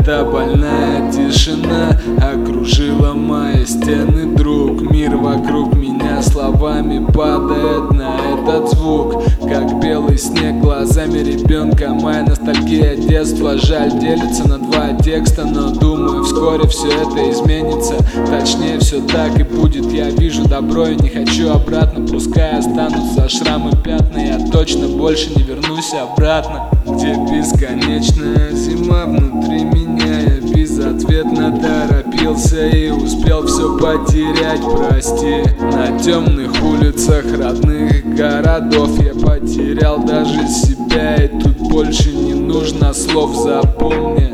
Эта больная тишина окружила мои стены, друг. Мир вокруг меня словами падает на этот звук, как белый снег глазами ребенка. Моя ностальгия детства, жаль, делится на два текста, но думаю, вскоре все это изменится. Точнее, все так и будет. Я вижу добро и не хочу обратно. Пускай останутся шрамы, пятна, я точно больше не вернусь обратно. Где бесконечная зима внутри меня, я безответно торопился и успел все потерять, прости. На темных улицах родных городов я потерял даже себя, и тут больше не нужно слов, запомни.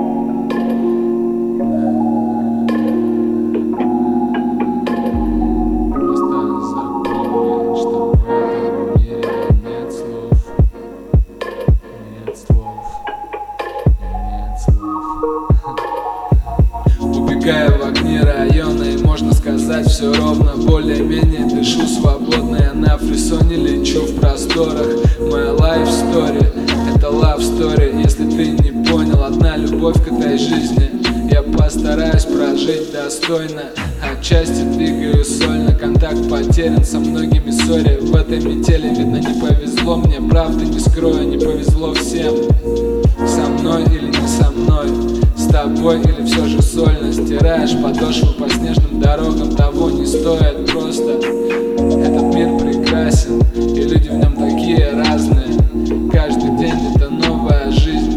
Убегаю в огни района, и можно сказать все ровно. Более-менее дышу свободно, я на фрисоне лечу в просторах. Моя life story — это love story. Если ты не понял, одна любовь к этой жизни. Я постараюсь прожить достойно, отчасти двигаю сольно. Контакт потерян, со многими ссоря. В этой метели, видно, не повезло мне. Правда не скрою, не повезло всем. Со мной или не со мной, с тобой или все же сольно. Стираешь подошву по снежным дорогам, того не стоит просто. Этот мир прекрасен, и люди в нем такие разные. Каждый день это новая жизнь.